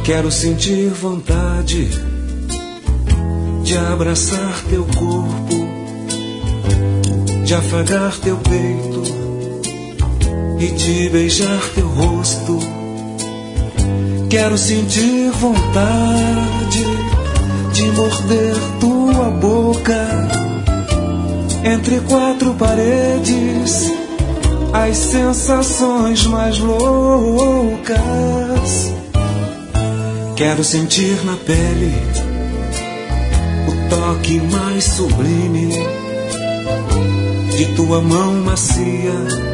Quero sentir vontade de abraçar teu corpo, de afagar teu peito e de beijar teu rosto. Quero sentir vontade de morder tua boca entre quatro paredes, as sensações mais loucas. Quero sentir na pele o toque mais sublime de tua mão macia,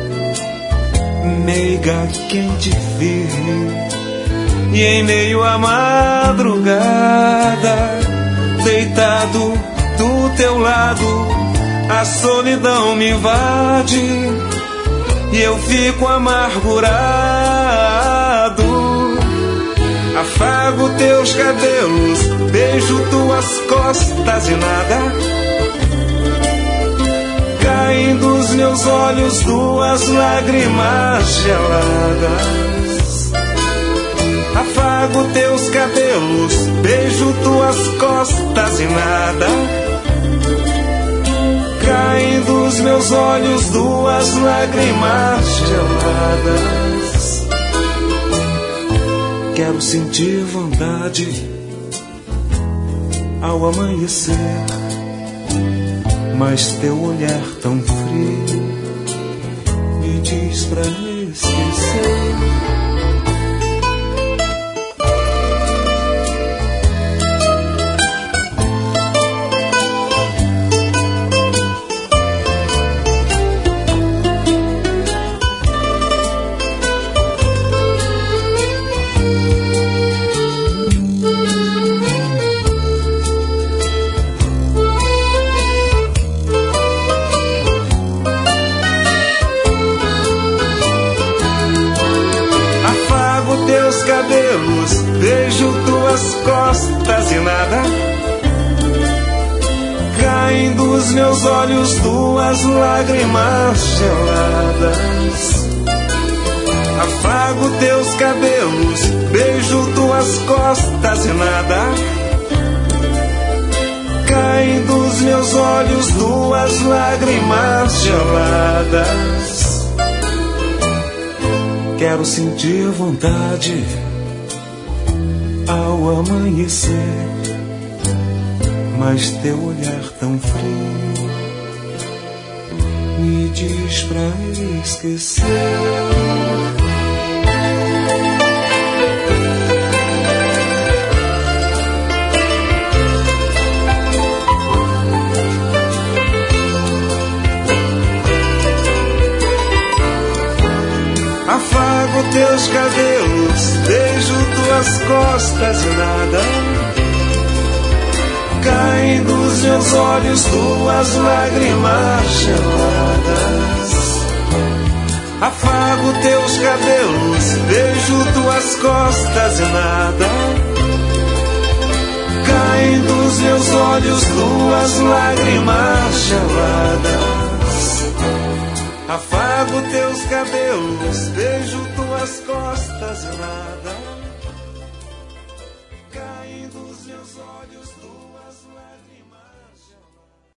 meiga, quente, firme. E em meio à madrugada, deitado do teu lado, a solidão me invade e eu fico amargurado. Afago teus cabelos, beijo tuas costas e nada. Caem dos meus olhos duas lágrimas geladas. Afago teus cabelos, beijo tuas costas e nada. Caem dos meus olhos duas lágrimas geladas. Quero sentir vontade ao amanhecer, mas teu olhar tão frio me diz pra esquecer. Beijo tuas costas e nada. Caem dos meus olhos duas lágrimas geladas. Afago teus cabelos, beijo tuas costas e nada. Caem dos meus olhos duas lágrimas geladas. Quero sentir vontade ao amanhecer, mas teu olhar tão frio me diz pra esquecer. Afago teus cabelos, beijo tuas costas e nada. Caem dos meus olhos duas lágrimas geladas. Afago teus cabelos, beijo tuas costas e nada. Caem dos meus olhos duas lágrimas geladas. Afago teus cabelos, beijo tuas costas e nada. Caem dos meus olhos duas